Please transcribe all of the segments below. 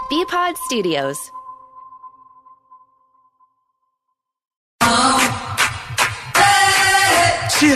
BPod Studios. Hey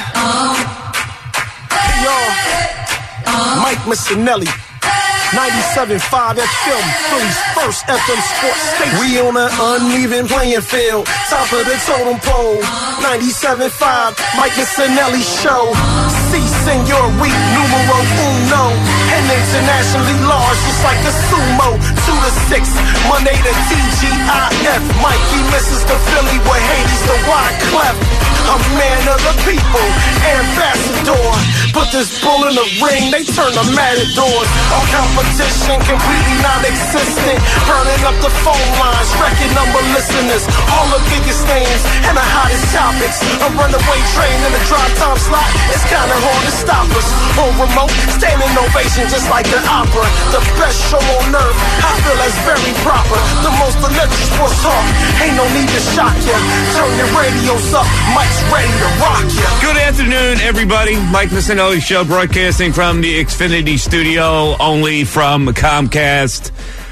y'all, Mike Missinelli, 97.5 FM, Philly's first FM sports station. We on an uneven playing field, top of the totem pole. 97.5, Mike Missinelli show. Si, senor, we numero uno, and internationally large, just like the sumo. 2 to 6, Monday to TGIF. Mikey misses the Philly with Hades the Wyclef. A man of the people, ambassador. Put this bull in the ring, they turn the matadors. All competition completely non-existent. Burning up the phone lines, record number listeners. All the biggest names and the hottest topics. A runaway train in the drive time slot. It's kinda hard to stop us. On remote, standing ovation just like the opera. The best show on earth, I feel that's very proper. The most electric sports talk, ain't no need to shock ya. Turn your radios up, Mike's ready to rock ya. Good afternoon, everybody. Mike Missinelli Show, broadcasting from the Xfinity studio, only from Comcast.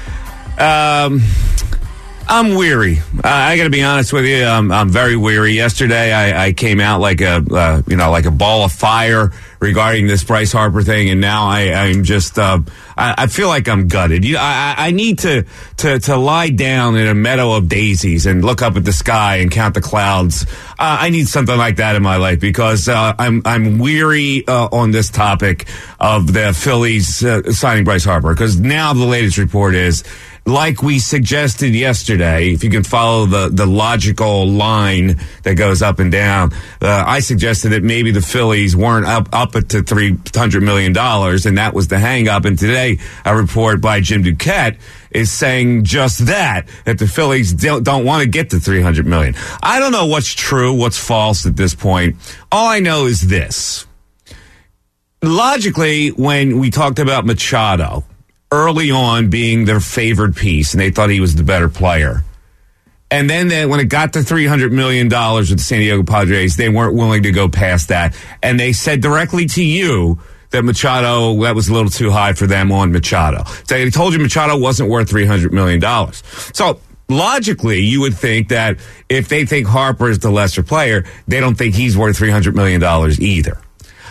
I'm weary. I got to be honest with you. I'm very weary. Yesterday, I came out like a ball of fire regarding this Bryce Harper thing, and now I'm just. I feel like I'm gutted. I need to lie down in a meadow of daisies and look up at the sky and count the clouds. I need something like that in my life because I'm weary on this topic of the Phillies signing Bryce Harper, because now the latest report is, like we suggested yesterday, if you can follow the logical line that goes up and down, I suggested that maybe the Phillies weren't up at to $300 million, and that was the hang-up. And today, a report by Jim Duquette is saying just that the Phillies don't want to get to $300 million. I don't know what's true, what's false at this point. All I know is this. Logically, when we talked about Machado early on being their favored piece, and they thought he was the better player. And then when it got to $300 million with the San Diego Padres, they weren't willing to go past that. And they said directly to you that Machado, that was a little too high for them on Machado. So they told you Machado wasn't worth $300 million. So logically, you would think that if they think Harper is the lesser player, they don't think he's worth $300 million either.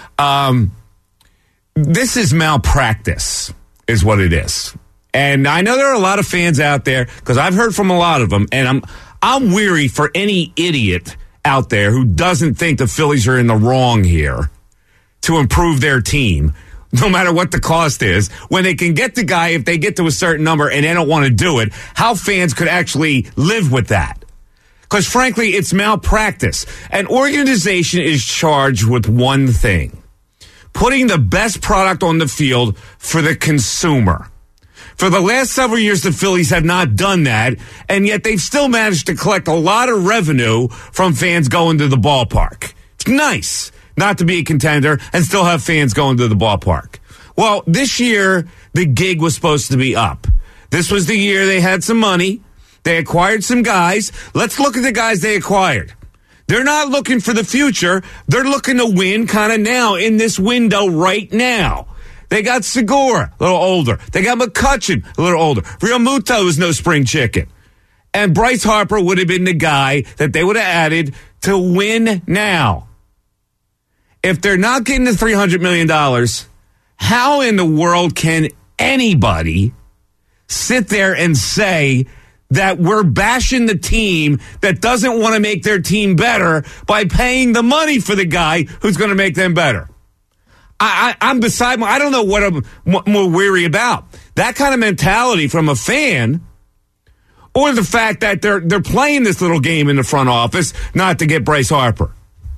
This is malpractice, is what it is. And I know there are a lot of fans out there, because I've heard from a lot of them, and I'm weary for any idiot out there who doesn't think the Phillies are in the wrong here to improve their team, no matter what the cost is, when they can get the guy if they get to a certain number and they don't want to do it, how fans could actually live with that. Because frankly, it's malpractice. An organization is charged with one thing: putting the best product on the field for the consumer. For the last several years, the Phillies have not done that, and yet they've still managed to collect a lot of revenue from fans going to the ballpark. It's nice not to be a contender and still have fans going to the ballpark. Well, this year, the gig was supposed to be up. This was the year they had some money. They acquired some guys. Let's look at the guys they acquired. They're not looking for the future. They're looking to win kind of now in this window right now. They got Segura, a little older. They got McCutchen, a little older. Realmuto is no spring chicken. And Bryce Harper would have been the guy that they would have added to win now. If they're not getting the $300 million, how in the world can anybody sit there and say that we're bashing the team that doesn't want to make their team better by paying the money for the guy who's going to make them better? I'm beside my, I don't know what I'm more weary about. That kind of mentality from a fan, or the fact that they're playing this little game in the front office not to get Bryce Harper.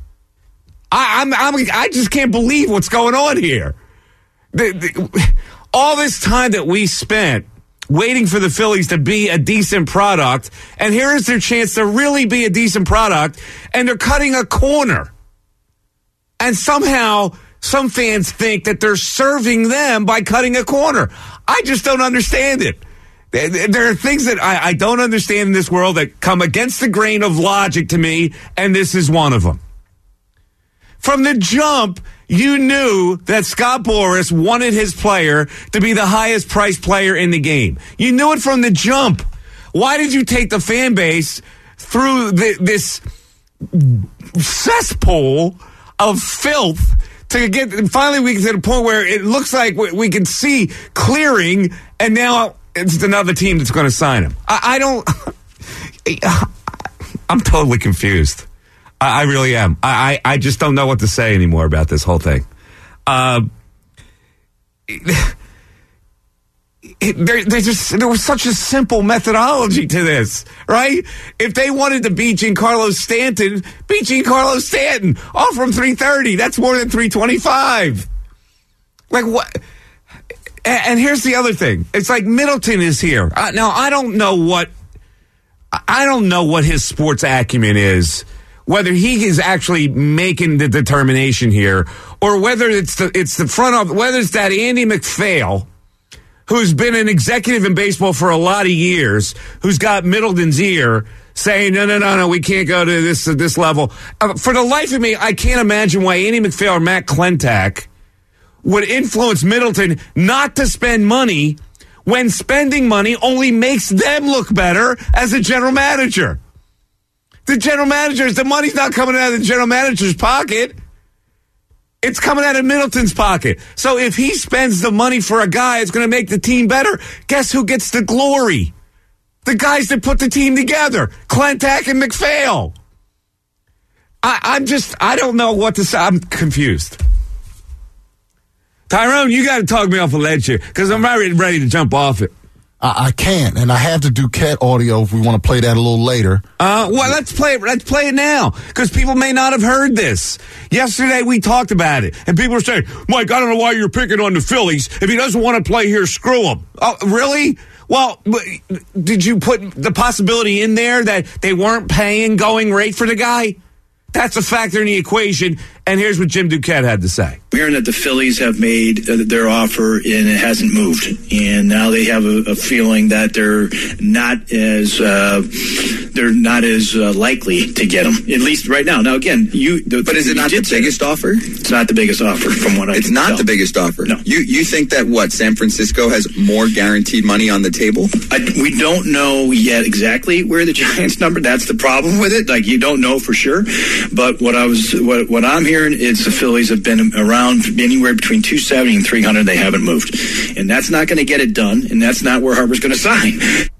I just can't believe what's going on here. All this time that we spent waiting for the Phillies to be a decent product, and here is their chance to really be a decent product, and they're cutting a corner. And somehow some fans think that they're serving them by cutting a corner. I just don't understand it. There are things that I don't understand in this world that come against the grain of logic to me, and this is one of them. From the jump, you knew that Scott Boras wanted his player to be the highest priced player in the game. You knew it from the jump. Why did you take the fan base through this cesspool of filth to get finally we get to the point where it looks like we can see clearing, and now it's another team that's going to sign him? I'm totally confused. I really am. I just don't know what to say anymore about this whole thing. There was such a simple methodology to this, right? If they wanted to beat Giancarlo Stanton, beat Giancarlo Stanton. Offer him $330. That's more than $325. Like what? And here's the other thing. It's like Middleton is here. Now I don't know what his sports acumen is, whether he is actually making the determination here, or whether it's the front of, whether it's that Andy McPhail, who's been an executive in baseball for a lot of years, who's got Middleton's ear saying, no, we can't go to this level. For the life of me, I can't imagine why Andy McPhail or Matt Klentak would influence Middleton not to spend money when spending money only makes them look better as a general manager. The general managers, the money's not coming out of the general manager's pocket. It's coming out of Middleton's pocket. So if he spends the money for a guy that's going to make the team better, guess who gets the glory? The guys that put the team together, Klentak and McPhail. I don't know what to say. I'm confused. Tyrone, you got to talk me off a ledge here, because I'm ready to jump off it. I can't, and I have the Duquette audio if we want to play that a little later. Well, let's play it now, because people may not have heard this. Yesterday we talked about it, and people were saying, Mike, I don't know why you're picking on the Phillies. If he doesn't want to play here, screw him. Oh, really? Well, did you put the possibility in there that they weren't paying going rate for the guy? That's a factor in the equation, and here's what Jim Duquette had to say. We're hearing that the Phillies have made their offer and it hasn't moved, and now they have a feeling that they're not as likely to get him, at least right now. Now again, but is it not the biggest offer? It's not the biggest offer, from what I can tell. It's not the biggest offer. No. You think that San Francisco has more guaranteed money on the table? We don't know yet exactly where the Giants number. That's the problem with it. Like, you don't know for sure. But what I'm hearing is the Phillies have been around anywhere between 270 and 300. They haven't moved, and that's not going to get it done. And that's not where Harper's going to sign.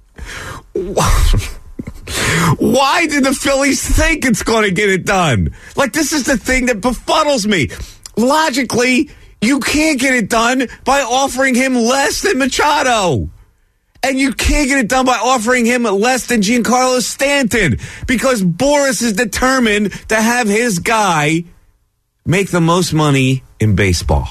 Why did the Phillies think it's going to get it done? Like, this is the thing that befuddles me. Logically, you can't get it done by offering him less than Machado. And you can't get it done by offering him less than Giancarlo Stanton, because Boras is determined to have his guy make the most money in baseball.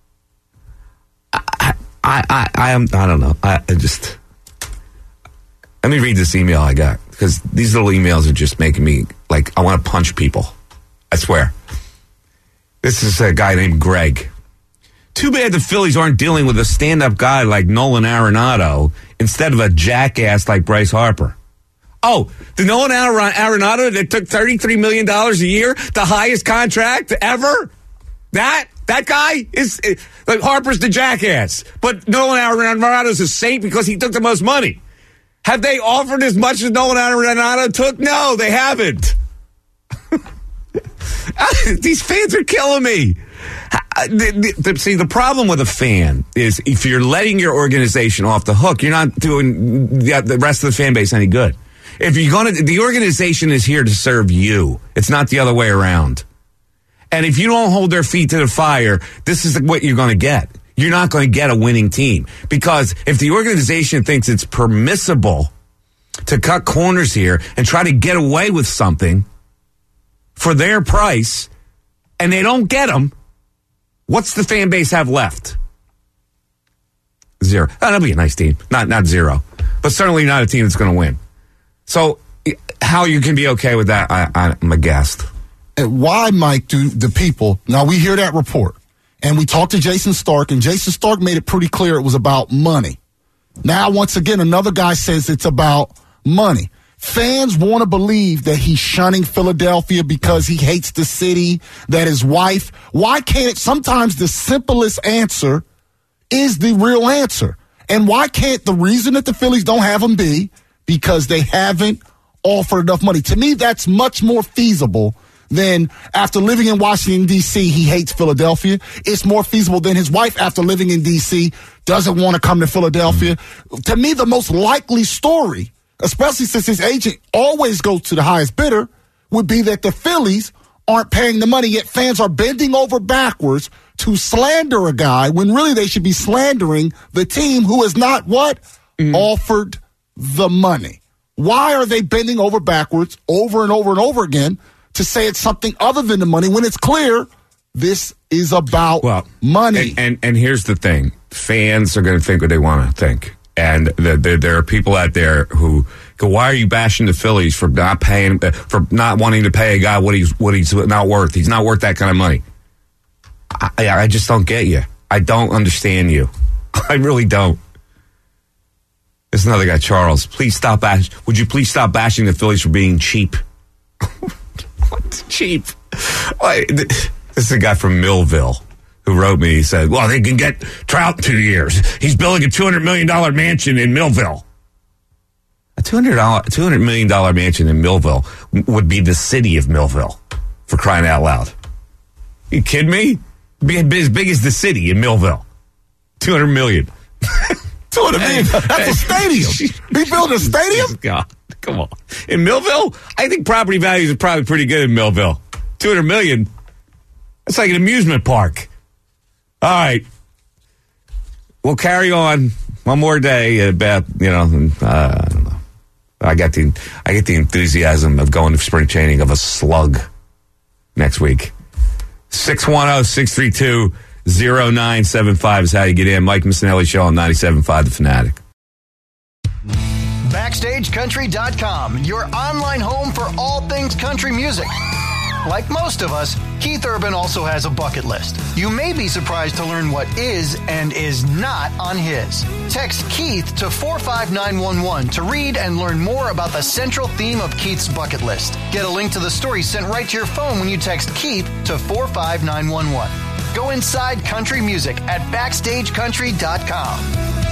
I don't know. I just, let me read this email I got, because these little emails are just making me, like, I want to punch people. I swear. This is a guy named Greg. Too bad the Phillies aren't dealing with a stand-up guy like Nolan Arenado instead of a jackass like Bryce Harper. Oh, the Nolan Arenado that took $33 million a year, the highest contract ever? That guy is, like, Harper's the jackass. But Nolan Arenado's a saint because he took the most money. Have they offered as much as Nolan Arenado took? No, they haven't. These fans are killing me. See, the problem with a fan is if you're letting your organization off the hook, you're not doing the rest of the fan base any good. If you're going to, the organization is here to serve you. It's not the other way around. And if you don't hold their feet to the fire, this is what you're going to get. You're not going to get a winning team, because if the organization thinks it's permissible to cut corners here and try to get away with something for their price, and they don't get them, what's the fan base have left? Zero. Oh, that'll be a nice team. Not zero, but certainly not a team that's going to win. So how you can be okay with that, I'm aghast. And why, Mike, do the people, now we hear that report, and we talked to Jason Stark, and Jason Stark made it pretty clear it was about money. Now, once again, another guy says it's about money. fans want to believe that he's shunning Philadelphia because he hates the city, that his wife. Why can't sometimes the simplest answer is the real answer? And why can't the reason that the Phillies don't have him be because they haven't offered enough money? To me, that's much more feasible than after living in Washington, D.C., he hates Philadelphia. It's more feasible than his wife after living in D.C. doesn't want to come to Philadelphia. To me, the most likely story, especially since his agent always goes to the highest bidder, would be that the Phillies aren't paying the money, yet fans are bending over backwards to slander a guy when really they should be slandering the team who has not offered the money. Why are they bending over backwards over and over and over again to say it's something other than the money when it's clear this is about money? And here's the thing. Fans are going to think what they want to think. And there are people out there who go, why are you bashing the Phillies for not wanting to pay a guy what he's not worth? He's not worth that kind of money. I just don't get you. I don't understand you. I really don't. There's another guy, Charles. Would you please stop bashing the Phillies for being cheap? What? Cheap? This is a guy from Millville who wrote me. He said, well, they can get Trout in 2 years. He's building a $200 million mansion in Millville. A $200 million mansion in Millville would be the city of Millville, for crying out loud. You kidding me? Be as big as the city in Millville. $200 million. $200 million. That's a stadium. He built a stadium? God, come on. In Millville, I think property values are probably pretty good in Millville. $200 million. That's like an amusement park. All right. We'll carry on one more day about, I don't know. I get the enthusiasm of going to spring training of a slug next week. 610-632-0975 is how you get in. Mike Missanelli Show on 97.5 The Fanatic. BackstageCountry.com, your online home for all things country music. Like most of us, Keith Urban also has a bucket list. You may be surprised to learn what is and is not on his. Text Keith to 45911 to read and learn more about the central theme of Keith's bucket list. Get a link to the story sent right to your phone when you text Keith to 45911. Go inside country music at BackstageCountry.com.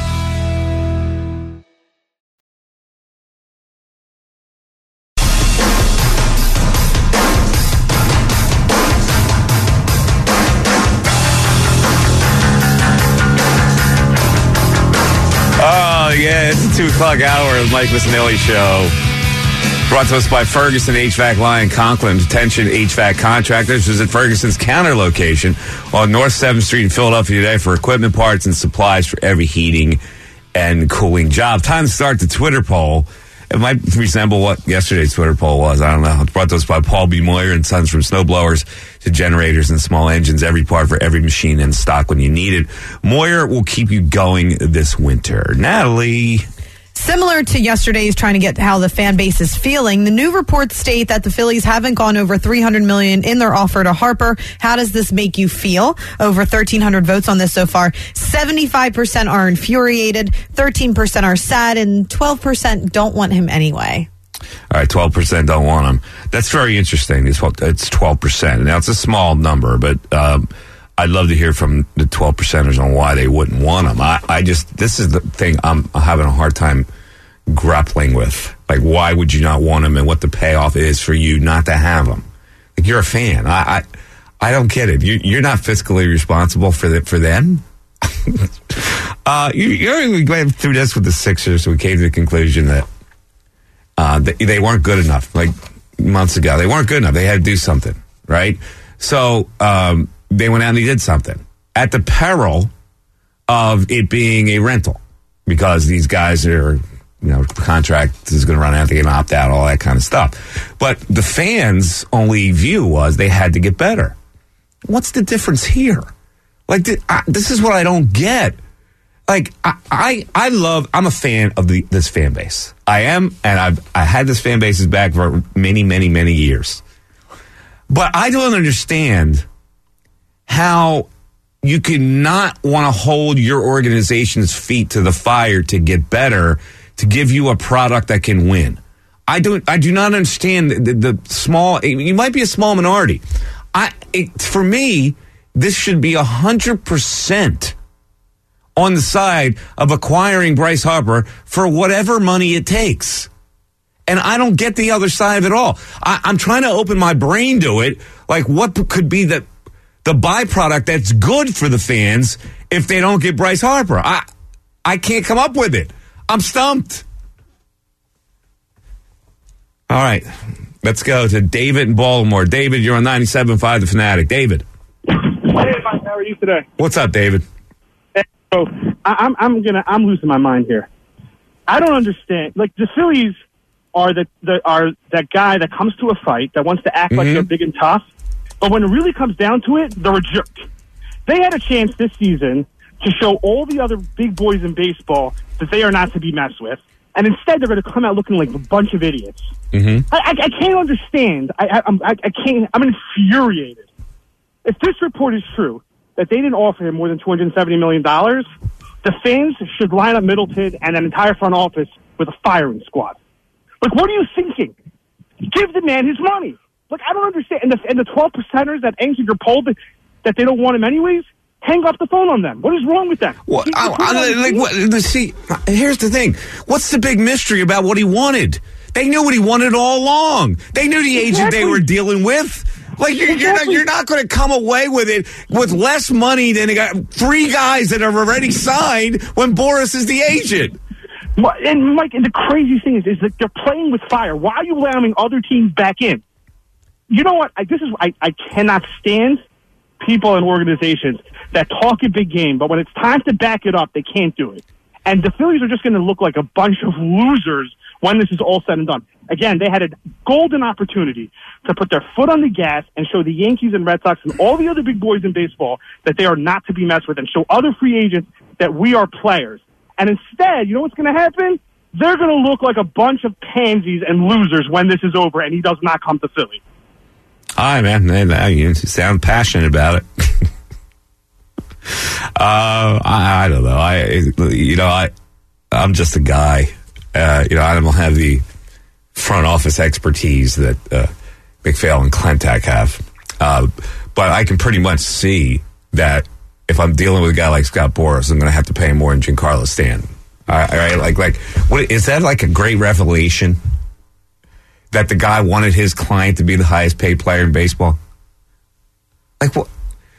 Yeah, it's the 2 o'clock hour of the Mike Missanelli Show. Brought to us by Ferguson HVAC Lyon Conklin. Attention HVAC contractors. Visit Ferguson's counter location on North 7th Street in Philadelphia today for equipment parts and supplies for every heating and cooling job. Time to start the Twitter poll. It might resemble what yesterday's Twitter poll was. I don't know. It's brought to us by Paul B. Moyer and Sons, from snowblowers to generators and small engines. Every part for every machine in stock when you need it. Moyer will keep you going this winter. Natalie. Similar to yesterday's trying to get how the fan base is feeling, the new reports state that the Phillies haven't gone over $300 million in their offer to Harper. How does this make you feel? Over 1,300 votes on this so far. 75% are infuriated, 13% are sad, and 12% don't want him anyway. All right, 12% don't want him. That's very interesting. It's 12%. Now, it's a small number, but I'd love to hear from the 12%ers on why they wouldn't want him. This is the thing I'm having a hard time grappling with. Like, why would you not want him, and what the payoff is for you not to have him? Like, you're a fan. I don't get it. You're not fiscally responsible for them. We went through this with the Sixers. We came to the conclusion that they weren't good enough. Like months ago, they weren't good enough. They had to do something, right? So they went out and they did something at the peril of it being a rental, because these guys are, contract is going to run out, they can opt out, all that kind of stuff. But the fans' only view was they had to get better. What's the difference here? Like, this is what I don't get. Like, I'm a fan of this fan base. I am, and I had this fan base's back for many, many, many years. But I don't understand how you cannot want to hold your organization's feet to the fire to get better, to give you a product that can win. I do not understand the small. You might be a small minority. For me, this should be 100% on the side of acquiring Bryce Harper for whatever money it takes. And I don't get the other side of it all. I'm trying to open my brain to it. Like, what could be the byproduct that's good for the fans if they don't get Bryce Harper? I can't come up with it. I'm stumped. All right. Let's go to David in Baltimore. David, you're on 97.5 The Fanatic. David. Hey, Mike, how are you today? What's up, David? So I'm losing my mind here. I don't understand. Like, the Phillies are that guy that comes to a fight that wants to act like they're big and tough, but when it really comes down to it, they're a jerk. They had a chance this season to show all the other big boys in baseball that they are not to be messed with, and instead they're going to come out looking like a bunch of idiots. I can't understand. I can't. I'm infuriated. If this report is true, that they didn't offer him more than $270 million, the fans should line up Middleton and an entire front office with a firing squad. Like, what are you thinking? Give the man his money. Like, I don't understand. And the 12%ers that answered your poll that they don't want him anyways, hang up the phone on them. What is wrong with that? Well, see, here's the thing. What's the big mystery about what he wanted? They knew what he wanted all along. They knew the agent they were dealing with. Like, you're not going to come away with it with less money than they got 3 guys that have already signed when Boris is the agent. And Mike, and the crazy thing is that they're playing with fire. Why are you allowing other teams back in? You know what? I cannot stand people and organizations that talk a big game, but when it's time to back it up, they can't do it. And the Phillies are just going to look like a bunch of losers when this is all said and done. Again, they had a golden opportunity to put their foot on the gas and show the Yankees and Red Sox and all the other big boys in baseball that they are not to be messed with, and show other free agents that we are players. And instead, you know what's going to happen? They're going to look like a bunch of pansies and losers when this is over and he does not come to Philly. All right, man. You sound passionate about it. I don't know. I'm just a guy. I don't have the front office expertise that McPhail and Klentak have. But I can pretty much see that if I'm dealing with a guy like Scott Boras, I'm going to have to pay him more than Giancarlo Stanton. All right, what is that? Like a great revelation that the guy wanted his client to be the highest paid player in baseball? Like, what?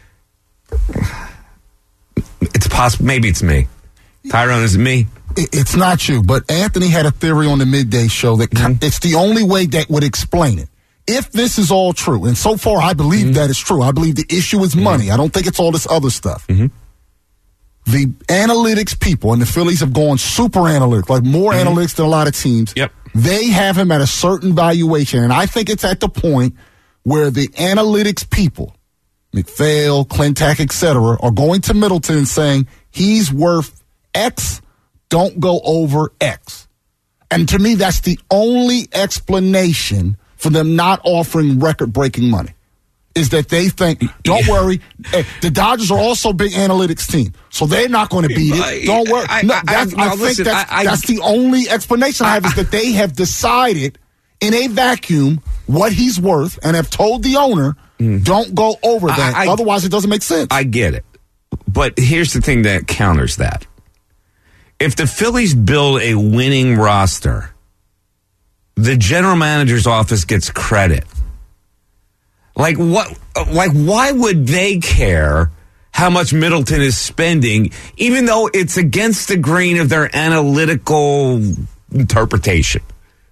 It's possible. Maybe it's me. Tyrone, is it me? It's not you, but Anthony had a theory on the midday show that it's the only way that would explain it. If this is all true, and so far I believe that is true, I believe the issue is money. I don't think it's all this other stuff. The analytics people, and the Phillies have gone super analytics, like more analytics than a lot of teams. Yep. They have him at a certain valuation, and I think it's at the point where the analytics people, McPhail, Klentak, etc., are going to Middleton and saying he's worth X, don't go over X. And to me, that's the only explanation for them not offering record-breaking money, is that they think, don't worry, the Dodgers are also a big analytics team, so they're not going to beat it. Don't worry. That's the only explanation I have, is that they have decided in a vacuum what he's worth and have told the owner, don't go over that. Otherwise, it doesn't make sense. I get it. But here's the thing that counters that. If the Phillies build a winning roster, the general manager's office gets credit. Like what? Like, why would they care how much Middleton is spending, even though it's against the grain of their analytical interpretation?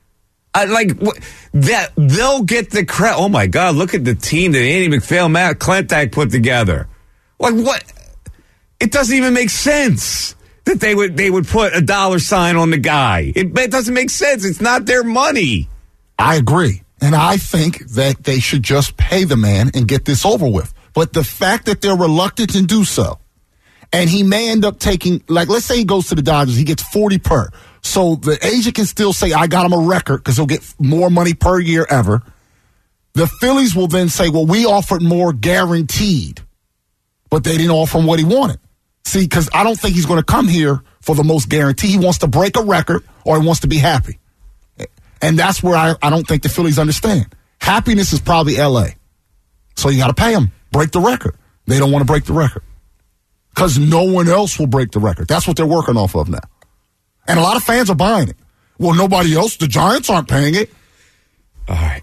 That they'll get the credit. Oh my God! Look at the team that Andy McPhail, Matt Klentak put together. Like what? It doesn't even make sense that they would put a $sign on the guy. It doesn't make sense. It's not their money. I agree. And I think that they should just pay the man and get this over with. But the fact that they're reluctant to do so, and he may end up taking, like, let's say he goes to the Dodgers, he gets 40 per. So the agent can still say, I got him a record, because he'll get more money per year ever. The Phillies will then say, well, we offered more guaranteed, but they didn't offer him what he wanted. See, because I don't think he's going to come here for the most guarantee. He wants to break a record, or he wants to be happy. And that's where I don't think the Phillies understand. Happiness is probably L.A. So you got to pay them. Break the record. They don't want to break the record. Because no one else will break the record. That's what they're working off of now. And a lot of fans are buying it. Well, nobody else. The Giants aren't paying it. All right.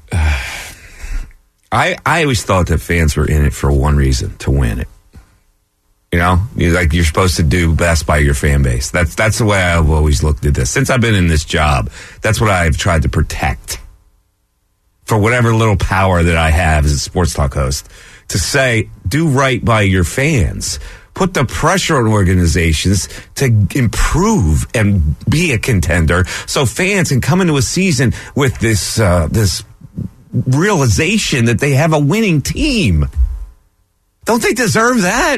I always thought that fans were in it for one reason, to win it. You know, you're supposed to do best by your fan base. That's the way I've always looked at this. Since I've been in this job, that's what I've tried to protect. For whatever little power that I have as a sports talk host, to say, do right by your fans. Put the pressure on organizations to improve and be a contender so fans can come into a season with this realization that they have a winning team. Don't they deserve that?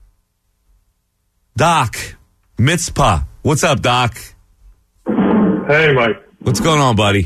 Doc, Mitzpah. What's up, Doc? Hey, Mike. What's going on, buddy?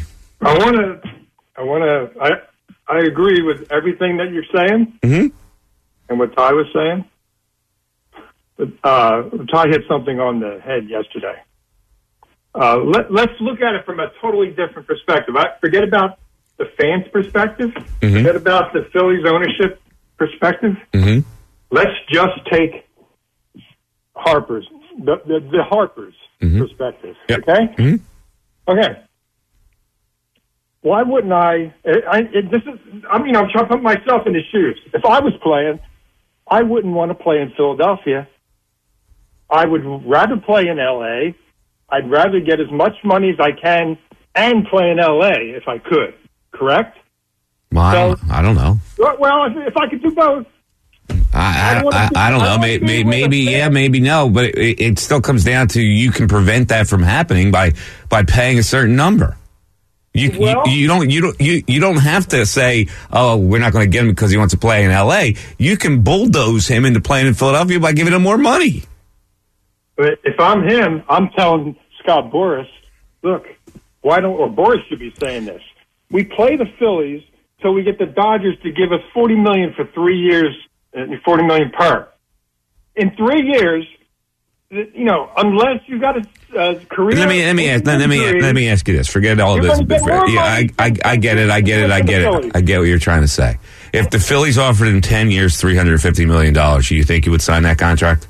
I agree with everything that you're saying and what Ty was saying. But Ty hit something on the head yesterday. Let's look at it from a totally different perspective. Forget about the fans' perspective. Forget about the Phillies ownership perspective. Let's just take Harper's, the Harper's perspective. Yep. Okay? Okay. Why wouldn't I'm trying to put myself in his shoes. If I was playing, I wouldn't want to play in Philadelphia. I would rather play in L.A. I'd rather get as much money as I can and play in L.A. if I could. Correct? Well, I don't know. Well, if I could do both. I don't know. Maybe yeah, maybe no. But it still comes down to you can prevent that from happening by paying a certain number. You don't have to say, oh, we're not going to get him because he wants to play in L.A. You can bulldoze him into playing in Philadelphia by giving him more money. But if I'm him, I'm telling Scott Boras, look, Boras should be saying this. We play the Phillies till we get the Dodgers to give us $40 million for 3 years, $40 million per. In 3 years, unless you got a career. Let me ask you this. Forget all of this. I get it. I get what you're trying to say. If the Phillies offered him 10 years, $350 million, do you think he would sign that contract?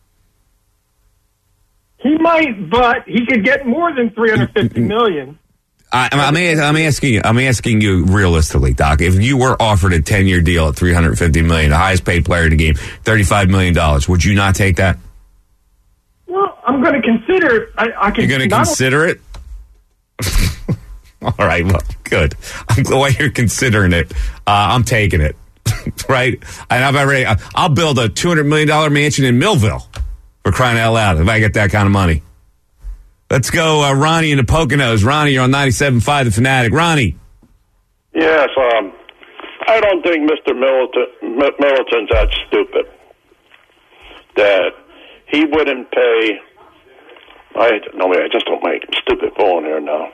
He might, but he could get more than $350 million. I'm asking you realistically, Doc. If you were offered a 10-year deal at $350 million, the highest paid player in the game, $35 million, would you not take that? Well, I'm going to consider it. You're going to consider it? All right, well, good. The way you're considering it, I'm taking it, right? And I'll build a $200 million mansion in Millville, for crying out loud, if I get that kind of money. Let's go, Ronnie in the Poconos. Ronnie, you're on 97.5 The Fanatic. Ronnie. Yes, I don't think Mr. Militon's that stupid that he wouldn't pay. I just don't make stupid phone here now.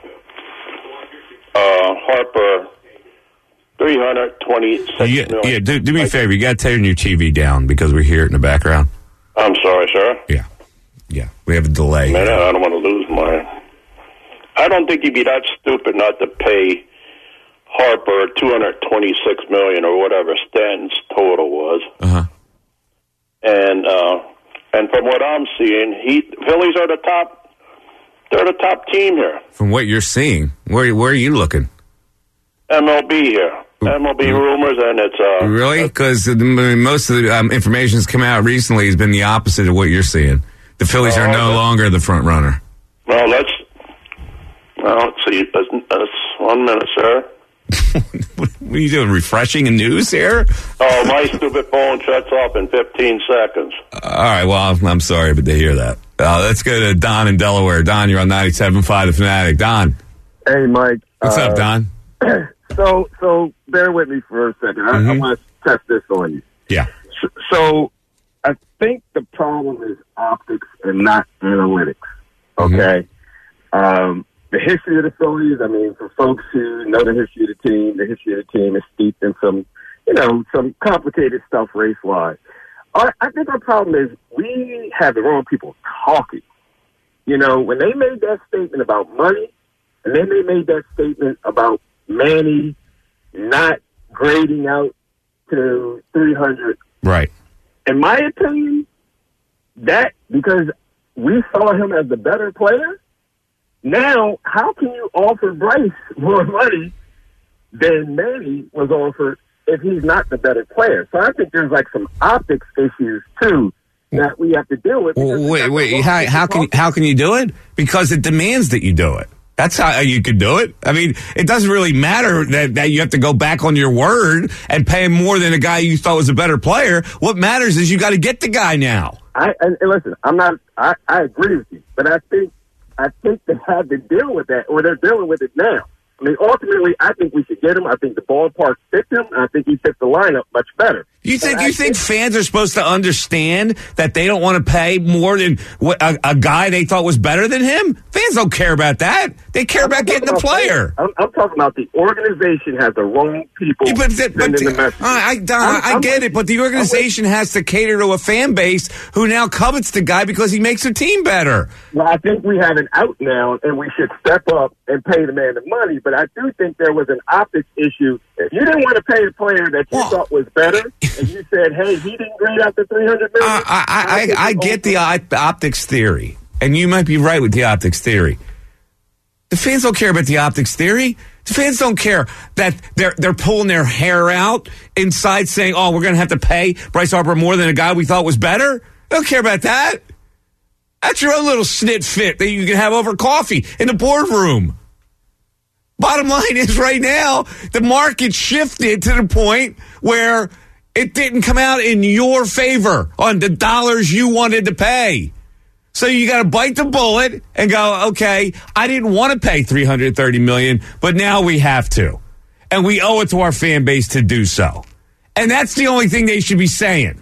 Harper, $326 million. Yeah, do me a favor. You got to turn your TV down because we hear it in the background. I'm sorry, sir. Yeah, we have a delay. Man, I don't want to lose my. I don't think he'd be that stupid not to pay Harper $226 million or whatever Stanton's total was. And from what I'm seeing, Phillies are the top. They're the top team here. From what you're seeing, where are you looking? MLB here. MLB rumors, and it's really because most of the information that's come out recently has been the opposite of what you're seeing. The Phillies are no longer the front runner. Well, let's see. That's 1 minute, sir. What are you doing? Refreshing news here? Oh, my stupid phone shuts off in 15 seconds. All right. Well, I'm sorry, but to hear that. Let's go to Don in Delaware. Don, you're on 97.5 The Fanatic. Don. Hey, Mike. What's up, Don? So bear with me for a second. I want to test this on you. Yeah. So I think the problem is optics and not analytics. Okay. The history of the Phillies, I mean, for folks who know the history of the team is steeped in some complicated stuff race-wise. I think our problem is we have the wrong people talking. When they made that statement about money, And then they made that statement about Manny not grading out to 300. Right. In my opinion, that because we saw him as the better player, now how can you offer Bryce more money than Manny was offered if he's not the better player? So I think there's like some optics issues too that we have to deal with. Wait. How can you do it? Because it demands that you do it. That's how you could do it. I mean, it doesn't really matter that you have to go back on your word and pay him more than a guy you thought was a better player. What matters is you got to get the guy now. And listen, I agree with you, but I think they had to deal with that, or they're dealing with it now. I mean, ultimately, I think we should get him. I think the ballpark fits him. I think he fits the lineup much better. You think fans are supposed to understand that they don't want to pay more than a guy they thought was better than him? Fans don't care about that. They care about getting the player. I'm talking about the organization has the wrong people sending the message. I get it, but the organization has to cater to a fan base who now covets the guy because he makes their team better. Well, I think we have an out now, and we should step up and pay the man the money. But I do think there was an optics issue. If you didn't want to pay the player that you thought was better, and you said, "Hey, he didn't grade out the $300 million," I get the optics theory, and you might be right with the optics theory. The fans don't care about the optics theory. The fans don't care that they're pulling their hair out inside, saying, "Oh, we're going to have to pay Bryce Harper more than a guy we thought was better." They don't care about that. That's your own little snit fit that you can have over coffee in the boardroom. Bottom line is right now, the market shifted to the point where it didn't come out in your favor on the dollars you wanted to pay. So you got to bite the bullet and go, okay, I didn't want to pay $330 million, but now we have to. And we owe it to our fan base to do so. And that's the only thing they should be saying.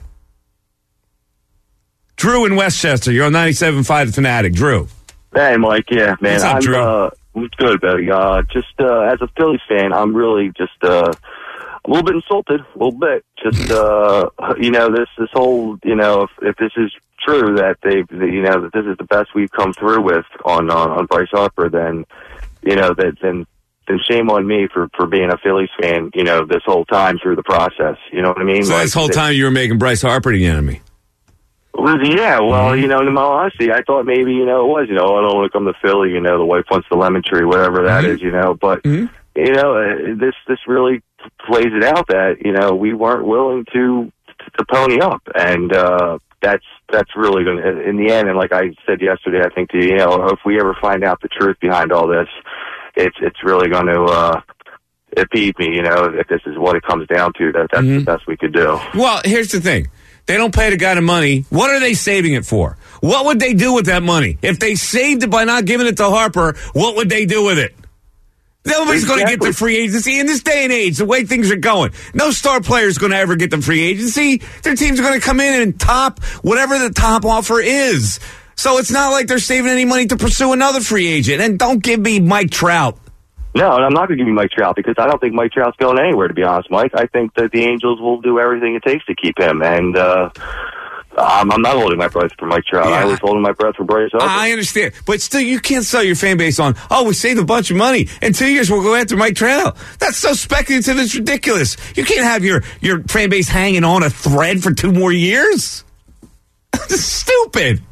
Drew in Westchester, you're on 97.5 The Fanatic. Drew. Hey, Mike. Yeah, man. What's up, Drew? I'm good, buddy. Just as a Phillies fan, I'm really just a little bit insulted, a little bit. Just this whole, if this is true that that this is the best we've come through with on Bryce Harper, then then shame on me for being a Phillies fan, this whole time through the process. You know what I mean? So this whole time you were making Bryce Harper the enemy. Yeah, well, in all honesty, I thought maybe, it was, I don't want to come to Philly, the wife wants the lemon tree, whatever that is, but, this really plays it out that, we weren't willing to pony up. And, that's really going to, in the end, and like I said yesterday, I think, if we ever find out the truth behind all this, it's really going to, impede me, if this is what it comes down to, that's the best we could do. Well, here's the thing. They don't pay the guy the money. What are they saving it for? What would they do with that money? If they saved it by not giving it to Harper, what would they do with it? Nobody's going to get the free agency in this day and age, the way things are going. No star player is going to ever get the free agency. Their team's going to come in and top whatever the top offer is. So it's not like they're saving any money to pursue another free agent. And don't give me Mike Trout. No, I'm not going to give you Mike Trout because I don't think Mike Trout's going anywhere, to be honest, Mike. I think that the Angels will do everything it takes to keep him. And I'm not holding my breath for Mike Trout. I was holding my breath for Bryce Harper. I understand. But still, you can't sell your fan base on, we saved a bunch of money. In 2 years, we'll go after Mike Trout. That's so speculative, it's ridiculous. You can't have your fan base hanging on a thread for 2 more years. That's stupid.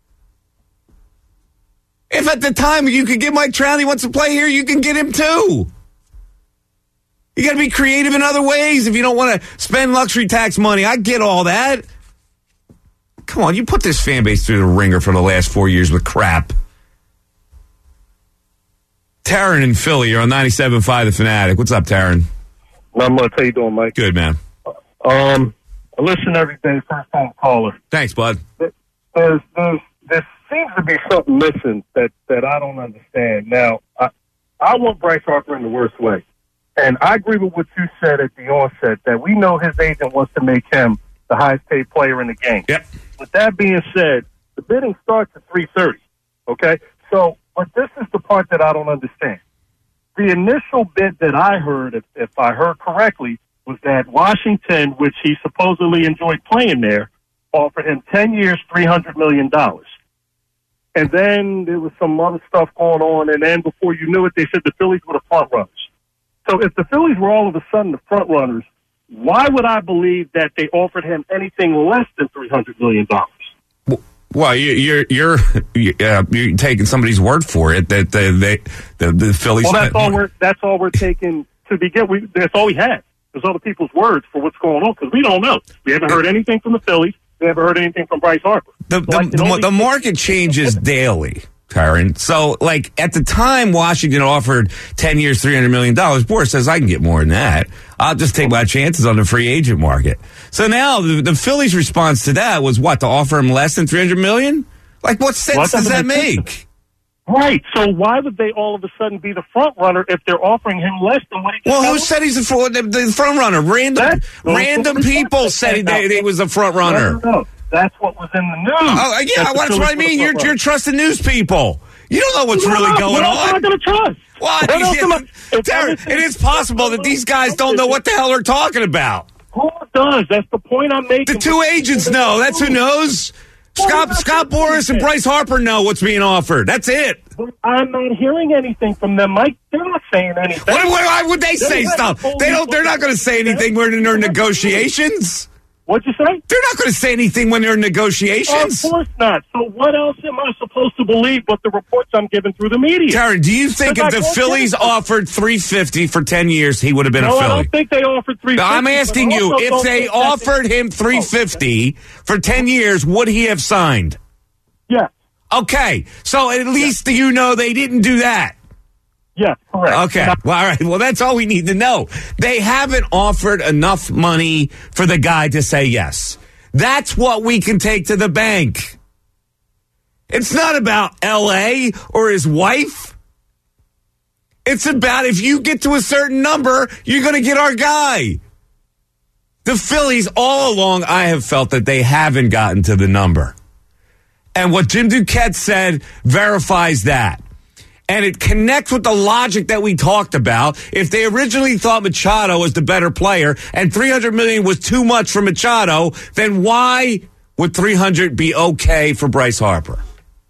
If at the time you could get Mike Trout, he wants to play here, you can get him too. You got to be creative in other ways if you don't want to spend luxury tax money. I get all that. Come on, you put this fan base through the ringer for the last 4 years with crap. Taryn in Philly, you're on 97.5 The Fanatic. What's up, Taryn? Not much. How you doing, Mike? Good, man. I listen every day, first time caller. Thanks, bud. There seems to be something missing that I don't understand. Now, I want Bryce Harper in the worst way. And I agree with what you said at the onset, that we know his agent wants to make him the highest paid player in the game. Yep. With that being said, the bidding starts at $330. Okay? So, but this is the part that I don't understand. The initial bid that I heard, if I heard correctly, was that Washington, which he supposedly enjoyed playing there, offered him 10 years, $300 million. and then there was some other stuff going on, and then before you knew it, they said the Phillies were the front runners. So if the Phillies were all of a sudden the front runners, why would I believe that they offered him anything less than $300 million? Well, you're taking somebody's word for it that the Phillies. Well, that's all we're taking to begin. That's all we had. There's other people's words for what's going on because we don't know. We haven't heard anything from the Phillies. We haven't heard anything from Bryce Harper. The market changes daily, Tyron. So, like, at the time Washington offered 10 years, $300 million, Boris says, I can get more than that. I'll just take my chances on the free agent market. So now the Phillies' response to that was what? To offer him less than $300 million? Like, what sense does that make? Right. So why would they all of a sudden be the front runner if they're offering him less than what he just Well, who said he's the front runner? Random people said he was the front runner. No. That's what was in the news. Oh, yeah, that's what I mean. You're trusting news people. You don't know what's really going on. I'm not going to trust. What? It is possible that these guys don't know what the hell they're talking about. Who does? That's the point I'm making. The two agents know. That's who knows. Scott Boras and Bryce Harper know what's being offered. That's it. I'm not hearing anything from them, Mike. They're not saying anything. Why would they say stuff? They're not going to say anything when they're in negotiations. What'd you say? They're not going to say anything when they're in negotiations. Of course not. So what else am I supposed to believe but the reports I'm given through the media? Karen, do you think if the Phillies offered $350 for 10 years, he would have been a Philly? No, I don't think they offered $350. I'm asking you, if they offered him $350 for 10 years, would he have signed? Yeah. Okay, so at least you know they didn't do that. Yeah, correct. Okay, well, all right. Well, that's all we need to know. They haven't offered enough money for the guy to say yes. That's what we can take to the bank. It's not about L.A. or his wife. It's about if you get to a certain number, you're going to get our guy. The Phillies, all along, I have felt that they haven't gotten to the number. And what Jim Duquette said verifies that. And it connects with the logic that we talked about. If they originally thought Machado was the better player and $300 million was too much for Machado, then why would $300 be okay for Bryce Harper?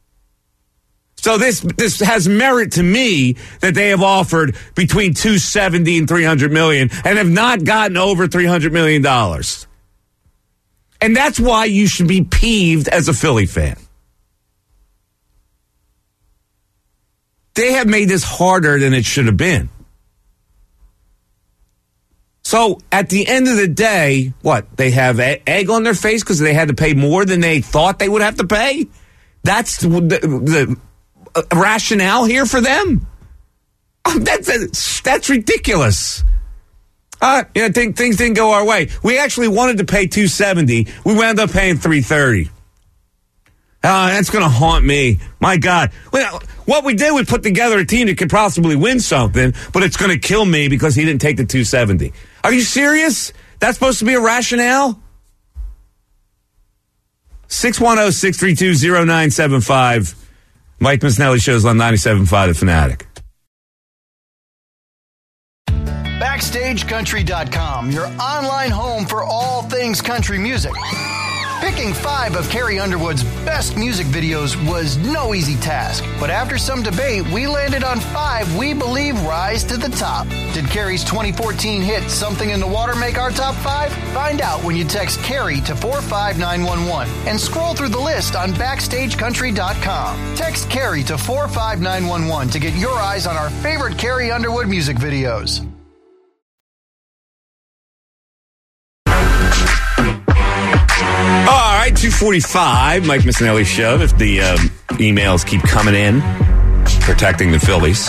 So this has merit to me that they have offered between $270 and $300 million and have not gotten over $300 million. And that's why you should be peeved as a Philly fan. They have made this harder than it should have been. So at the end of the day, what? They have egg on their face because they had to pay more than they thought they would have to pay? That's the rationale here for them? That's ridiculous. Things didn't go our way. We actually wanted to pay $270. We wound up paying $330. That's going to haunt me. My God. Well, what we did was put together a team that could possibly win something, but it's going to kill me because he didn't take the $270. Are you serious? That's supposed to be a rationale? 610-632-0975. Mike Missinelli shows on 97.5 The Fanatic. BackstageCountry.com, your online home for all things country music. Picking 5 of Carrie Underwood's best music videos was no easy task, but after some debate, we landed on 5 we believe rise to the top. Did Carrie's 2014 hit Something in the Water make our top 5? Find out when you text Carrie to 45911 and scroll through the list on BackstageCountry.com. Text Carrie to 45911 to get your eyes on our favorite Carrie Underwood music videos. All right, 2:45, Mike Missinelli Show. If the emails keep coming in, protecting the Phillies,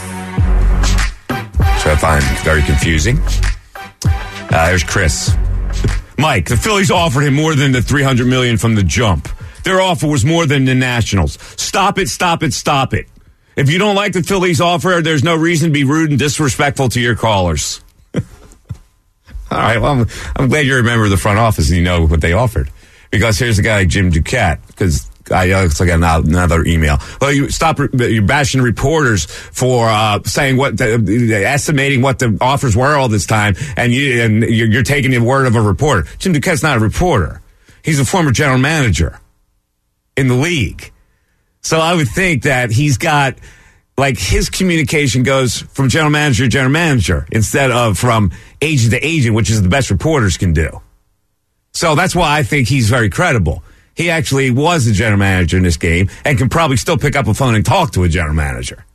which I find very confusing. There's Chris. Mike, the Phillies offered him more than the $300 million from the jump. Their offer was more than the Nationals. Stop it, stop it, stop it. If you don't like the Phillies offer, there's no reason to be rude and disrespectful to your callers. All right, well, I'm glad you remember the front office and you know what they offered. Because here's the guy, Jim Duquette, because it's like another email. Well, you're bashing reporters for saying estimating what the offers were all this time, and you're taking the word of a reporter. Jim Duquette's not a reporter. He's a former general manager in the league. So I would think that he's got, like, his communication goes from general manager to general manager instead of from agent to agent, which is the best reporters can do. So that's why I think he's very credible. He actually was the general manager in this game and can probably still pick up a phone and talk to a general manager.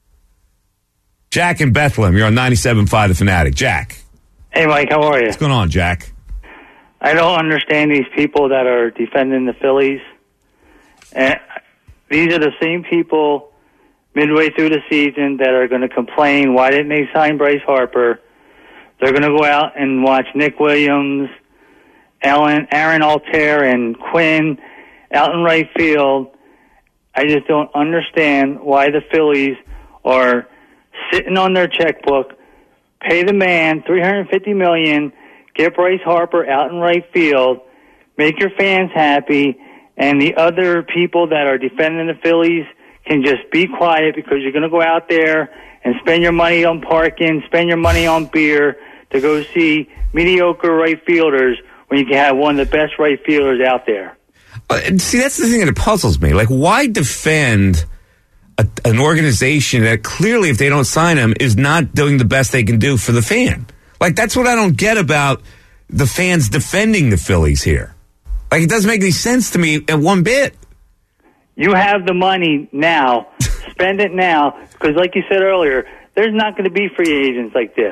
Jack in Bethlehem, you're on 97.5 The Fanatic. Jack. Hey, Mike, how are you? What's going on, Jack? I don't understand these people that are defending the Phillies. And these are the same people midway through the season that are going to complain, why didn't they sign Bryce Harper? They're going to go out and watch Nick Williams, Aaron Altair, and Quinn out in right field. I just don't understand why the Phillies are sitting on their checkbook, pay the man $350 million, get Bryce Harper out in right field, make your fans happy, and the other people that are defending the Phillies can just be quiet because you're going to go out there and spend your money on parking, spend your money on beer to go see mediocre right fielders when you can have one of the best right fielders out there. See, that's the thing that puzzles me. Like, why defend an organization that clearly, if they don't sign him, is not doing the best they can do for the fan? Like, that's what I don't get about the fans defending the Phillies here. Like, it doesn't make any sense to me at one bit. You have the money now. Spend it now. Because like you said earlier, there's not going to be free agents like this.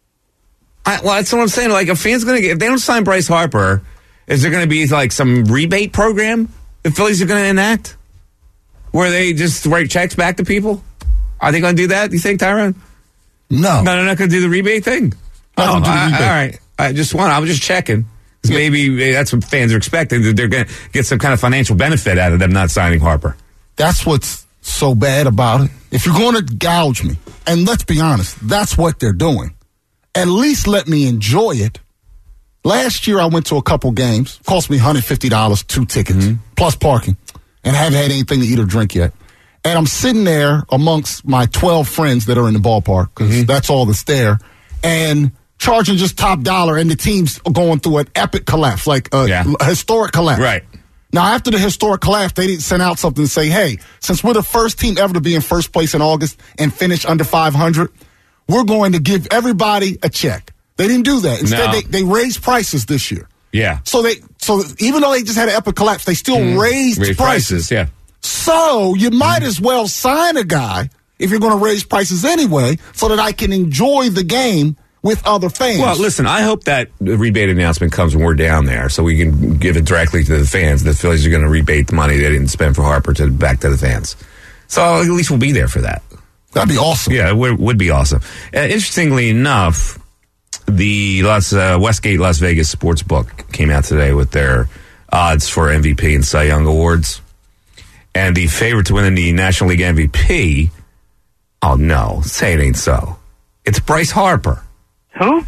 Well, that's what I'm saying. Like, a fan's going to get, if they don't sign Bryce Harper, is there going to be like some rebate program the Phillies are going to enact? Where they just write checks back to people? Are they going to do that, you think, Tyrone? No. No, they're not going to do the rebate thing? All right. I was just checking. Yeah. Maybe that's what fans are expecting, that they're going to get some kind of financial benefit out of them not signing Harper. That's what's so bad about it. If you're going to gouge me, and let's be honest, that's what they're doing, at least let me enjoy it. Last year I went to a couple games. Cost me $150, 2 tickets, plus parking, and I haven't had anything to eat or drink yet. And I'm sitting there amongst my 12 friends that are in the ballpark, because that's all that's there, and charging just top dollar, and the team's going through an epic collapse, like a historic collapse. Right. Now, after the historic collapse, they didn't send out something to say, hey, since we're the first team ever to be in first place in August and finish under 500, we're going to give everybody a check. They didn't do that. Instead, they raised prices this year. Yeah. So even though they just had an epic collapse, they still raised prices. Yeah. So you might as well sign a guy if you're going to raise prices anyway, so that I can enjoy the game with other fans. Well, listen, I hope that the rebate announcement comes when we're down there, so we can give it directly to the fans. The Phillies are going to rebate the money they didn't spend for Harper back to the fans. So at least we'll be there for that. That'd be awesome. Yeah, it would be awesome. Interestingly enough, the Westgate Las Vegas Sportsbook came out today with their odds for MVP and Cy Young awards. And the favorite to win the National League MVP, oh no, say it ain't so. It's Bryce Harper. Who?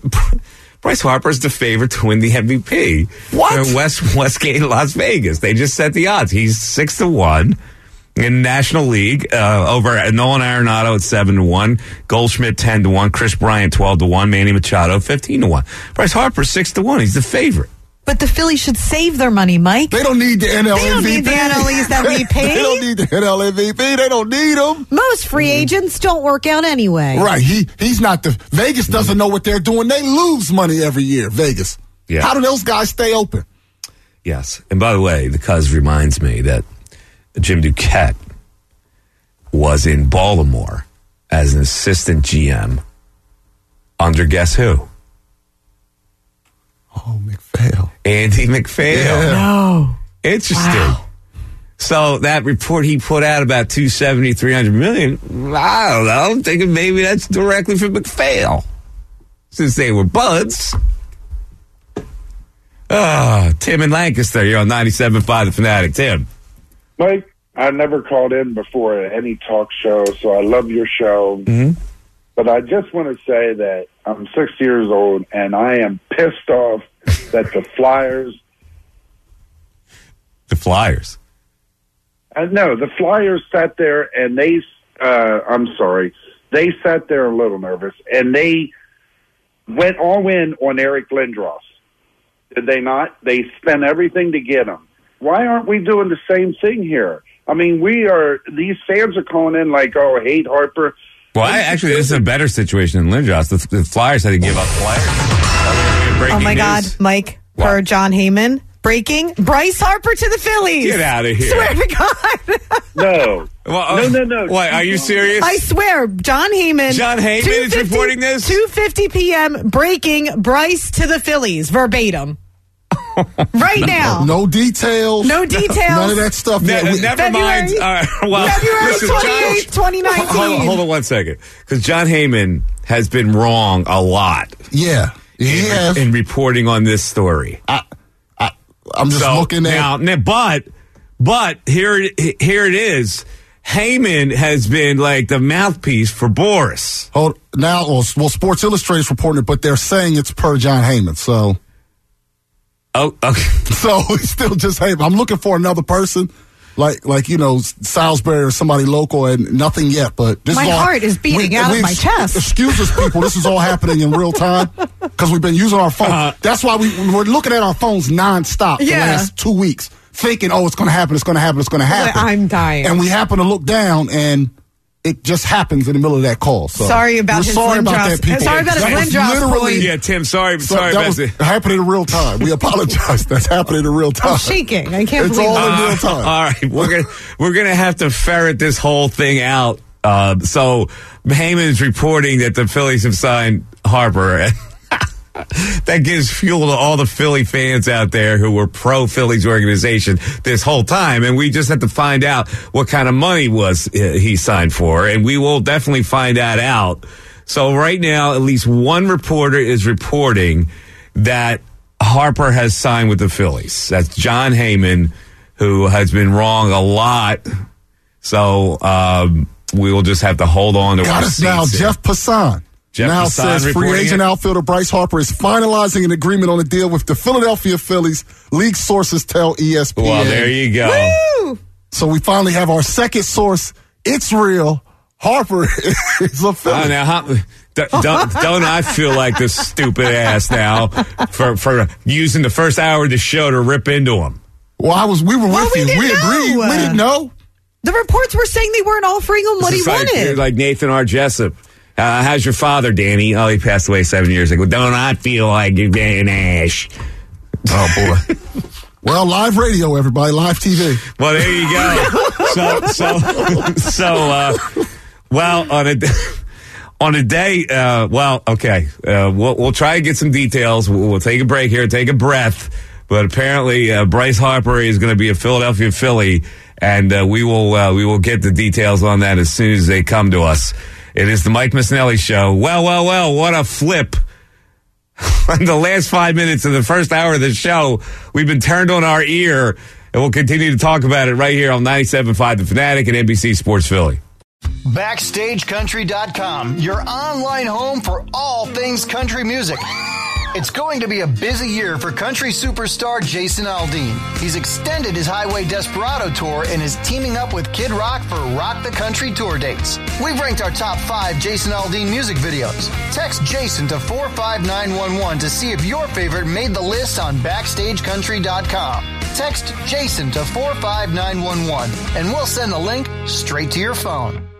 Bryce Harper is the favorite to win the MVP. What? Westgate Las Vegas. They just set the odds. He's 6-1 in National League. Over Nolan Arenado at 7-1, Goldschmidt 10-1, Chris Bryant 12-1, Manny Machado 15-1. Bryce Harper 6-1. He's the favorite. But the Phillies should save their money, Mike. They don't need the NL MVP. They don't need the NLEs that we pay. They don't need the NL MVP. They don't need them. Most free agents don't work out anyway. Right. He's not the... Vegas doesn't know what they're doing. They lose money every year, Vegas. Yeah. How do those guys stay open? Yes. And by the way, the Cuz reminds me that Jim Duquette was in Baltimore as an assistant GM under guess who? Oh, McPhail. Andy McPhail. Yeah. No. Interesting. Wow. So that report he put out about $270, $300 million, I don't know. I'm thinking maybe that's directly from McPhail, since they were buds. Tim in Lancaster, you're on 97.5 The Fanatic. Tim. Mike, I never called in before at any talk show, so I love your show. But I just want to say that I'm 60 years old, and I am pissed off that the Flyers... The Flyers? No, the Flyers sat there, and they... I'm sorry. They sat there a little nervous, and they went all in on Eric Lindros. Did they not? They spent everything to get him. Why aren't we doing the same thing here? I mean, these fans are calling in like, oh, hate Harper. Well, actually, this is a better situation than Lindros. The Flyers had to give up players. Oh, my God, Mike, per John Heyman. Breaking Bryce Harper to the Phillies. Get out of here. Swear to God. No. Well, no. What, are you serious? I swear, John Heyman is reporting this? 2:50 p.m. breaking Bryce to the Phillies, verbatim. Right now. No details. No details. None of that stuff. Never mind. February 28th, 2019. Hold on 1 second. Because John Heyman has been wrong a lot. Yeah. In reporting on this story. I'm just looking at now, but here it is. Heyman has been like the mouthpiece for Boris. Sports Illustrated's reporting it, but they're saying it's per John Heyman. So, okay. So it's still just Heyman. I'm looking for another person, like Salisbury or somebody local, and nothing yet. But this my heart is beating out of my chest. Excuse us, people. This is all happening in real time because we've been using our phone. That's why we're looking at our phones nonstop the last 2 weeks, thinking, "Oh, it's going to happen. It's going to happen. It's going to happen." I'm dying. And we happen to look down, and it just happens in the middle of that call. So sorry about his that, people. Sorry about his Lindros. Yeah, Tim. Sorry. That was happening in real time. We apologize. That's happening in real time. I'm shaking. I can't believe it's all in real time. All right, we're gonna have to ferret this whole thing out. So Heyman is reporting that the Phillies have signed Harper. That gives fuel to all the Philly fans out there who were pro-Phillies organization this whole time. And we just have to find out what kind of money he signed for. And we will definitely find that out. So right now, at least one reporter is reporting that Harper has signed with the Phillies. That's John Heyman, who has been wrong a lot. So we will just have to hold on to got our us now, seats. Jeff Passan. Now says free agent outfielder Bryce Harper is finalizing an agreement on a deal with the Philadelphia Phillies. League sources tell ESPN. Well, there you go. Woo! So we finally have our second source. It's real. Harper is a Philly. Don't I feel like this stupid ass now for using the first hour of the show to rip into him? Well, we were with you. We agreed. We didn't know. The reports were saying they weren't offering him what he wanted. Like Nathan R. Jessup. How's your father, Danny? Oh, he passed away 7 years ago. Don't I feel like you're getting ash? Oh, boy. Well, live radio, everybody. Live TV. Well, there you go. Well, on a day, okay. We'll try to get some details. We'll take a break here, take a breath. But apparently, Bryce Harper is going to be a Philadelphia Philly, and we will get the details on that as soon as they come to us. It is the Mike Missinelli Show. Well, what a flip. In the last 5 minutes of the first hour of the show, we've been turned on our ear, and we'll continue to talk about it right here on 97.5 The Fanatic and NBC Sports Philly. BackstageCountry.com, your online home for all things country music. It's going to be a busy year for country superstar Jason Aldean. He's extended his Highway Desperado tour and is teaming up with Kid Rock for Rock the Country tour dates. We've ranked our top 5 Jason Aldean music videos. Text Jason to 45911 to see if your favorite made the list on BackstageCountry.com. Text Jason to 45911 and we'll send the link straight to your phone.